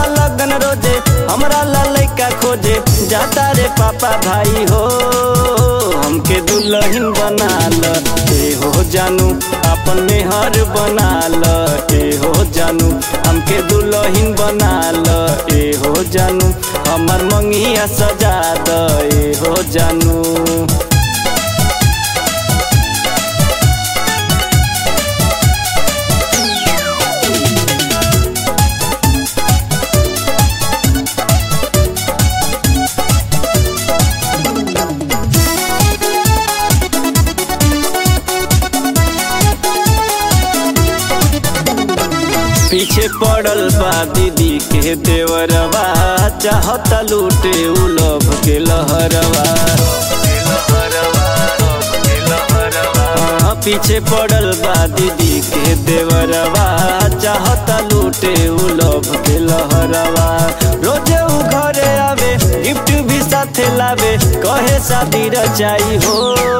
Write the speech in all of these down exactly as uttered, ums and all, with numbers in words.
लगन रोजे हमरा ला लइका खोजे जाता रे पापा भाई हो हमके दुल्हन बना ल ए हो जानू अपन मेहर बना ल ए हो जानू हमके दुल्हन बना ल ए हो जानू हमर मंगिया सजा द ए हो जानू। पीछे पड़ल बा दीदी के देवरवा चाहता लूटे उलभ के लहरवा। हाँ, पीछे पड़ल बा दीदी के देवरवा चाहता लूटे उलभ के लहरवा। रोजे उ घरे आवे गिफ्ट भी साथे लावे कहे शादी रचाई हो।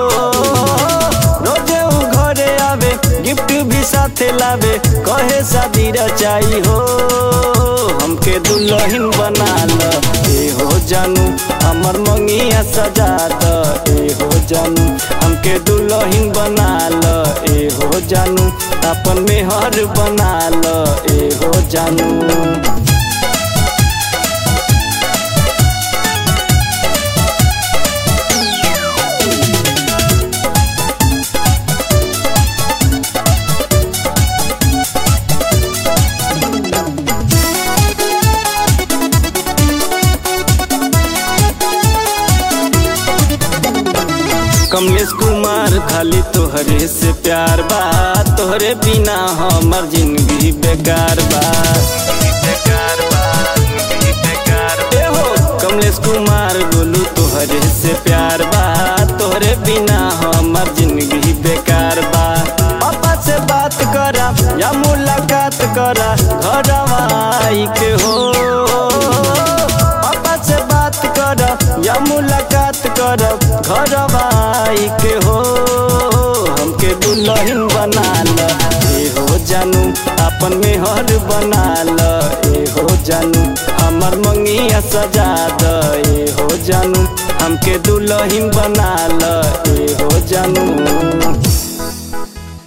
रोजे उ घरे आवे गिफ्ट भी साथे लावे कहे शादी रचाई हो हमके दुल्हन बना ल ए हो जानू हमर मंगिया सजा द ए हो जानू हमके दुल्हन बना ल ए हो जानू अपन मेहर बना ल ए हो जानू। कमलेश कुमार खाली तोहरे से प्यार बा तोहरे बिना हमर जिंदगी बेकार बा। ए हो कमलेश कुमार बोलू तोहरे से प्यार बा तोहरे बिना हमर जिंदगी बेकार बा। पापा से बात करा या मुलाकात करा घरवा आई के हो। पापा से बात करा या मुलाकात करा घरवा आई के हो हमके दुल्हन बना ल ए हो जानू अपन मेहर बना ल ए हो जानू हमर मंगिया सजा द ए हो जानू हमके दुल्हन बना ल ए हो जानू।